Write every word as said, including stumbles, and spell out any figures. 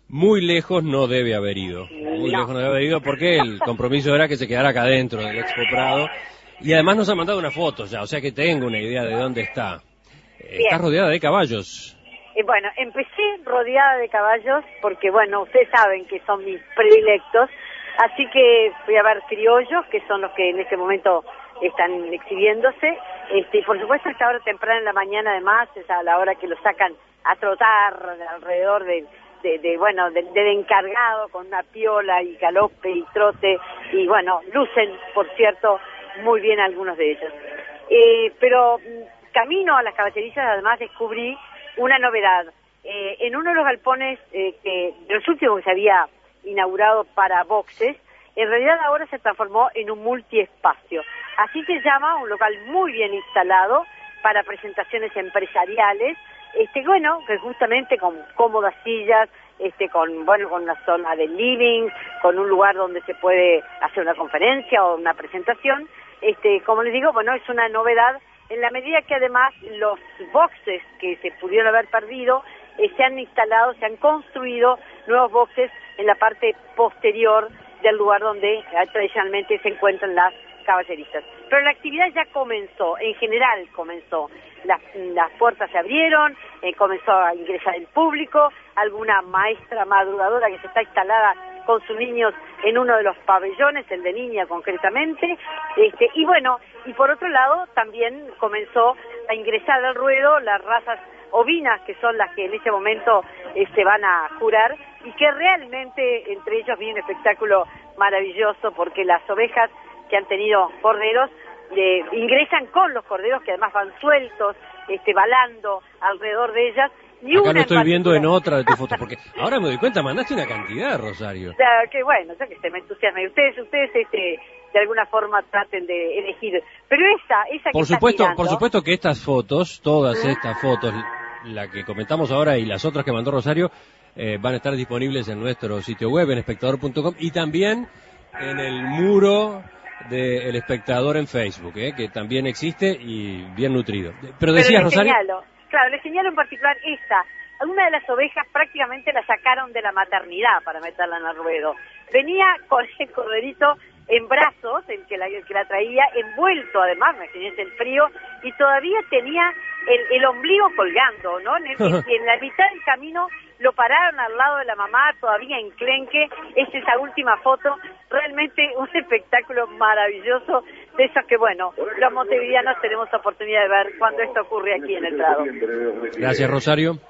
Muy lejos no debe haber ido. Muy No. lejos no debe haber ido porque el compromiso era que se quedara acá dentro del Expo Prado. Y además nos ha mandado una foto ya, o sea que tengo una idea de dónde está. Está Bien. rodeada de caballos. Eh, bueno, empecé rodeada de caballos porque, bueno, ustedes saben que son mis predilectos, así que fui a ver criollos, que son los que en este momento están exhibiéndose, este, y por supuesto a esta hora temprana en la mañana además, es a la hora que lo sacan a trotar alrededor de, de, de bueno, del de encargado con una piola y galope y trote, y bueno, lucen, por cierto, muy bien algunos de ellos. Eh, pero camino a las caballerizas además descubrí una novedad. Eh, en uno de los galpones eh, que de los últimos que se había inaugurado para boxes, en realidad ahora se transformó en un multiespacio. Así se llama, un local muy bien instalado para presentaciones empresariales, este bueno, que justamente con cómodas sillas, este con bueno con una zona de living, con un lugar donde se puede hacer una conferencia o una presentación. Este, como les digo, bueno, es una novedad en la medida que además los boxes que se pudieron haber perdido eh, se han instalado, se han construido nuevos boxes en la parte posterior del lugar donde eh, tradicionalmente se encuentran las caballerizas. Pero la actividad ya comenzó, en general comenzó. Las, las puertas se abrieron, eh, comenzó a ingresar el público, alguna maestra madrugadora que se está instalada con sus niños en uno de los pabellones, el de niña concretamente, este, y bueno, y por otro lado también comenzó a ingresar al ruedo las razas ovinas, que son las que en este momento eh, se van a jurar, y que realmente entre ellos viene un espectáculo maravilloso, porque las ovejas que han tenido corderos eh, ingresan con los corderos, que además van sueltos, este, balando alrededor de ellas. Y Acá una lo estoy en viendo en otra de tus fotos, porque ahora me doy cuenta, mandaste una cantidad, Rosario. O sea, que bueno, ya que se me entusiasma. Y ustedes, ustedes este, de alguna forma traten de elegir. Pero esa, esa Por que supuesto, estás mirando, por supuesto que estas fotos, todas estas fotos, la que comentamos ahora y las otras que mandó Rosario, eh, van a estar disponibles en nuestro sitio web, en espectador punto com, y también en el muro del Espectador en Facebook, eh, que también existe y bien nutrido. Pero decías, Pero le Rosario... señalo, claro, le señalo en particular esta. Alguna de las ovejas prácticamente la sacaron de la maternidad para meterla en el ruedo. Venía con el corderito en brazos, el que la, el que la traía, envuelto además, imagínense el frío, y todavía tenía el, el ombligo colgando, ¿no? En, el, en la mitad del camino lo pararon al lado de la mamá, todavía enclenque. Es esa última foto, realmente un espectáculo maravilloso, de esos que, bueno, los montevideanos tenemos oportunidad de ver cuando esto ocurre aquí en el Prado. Gracias, Rosario.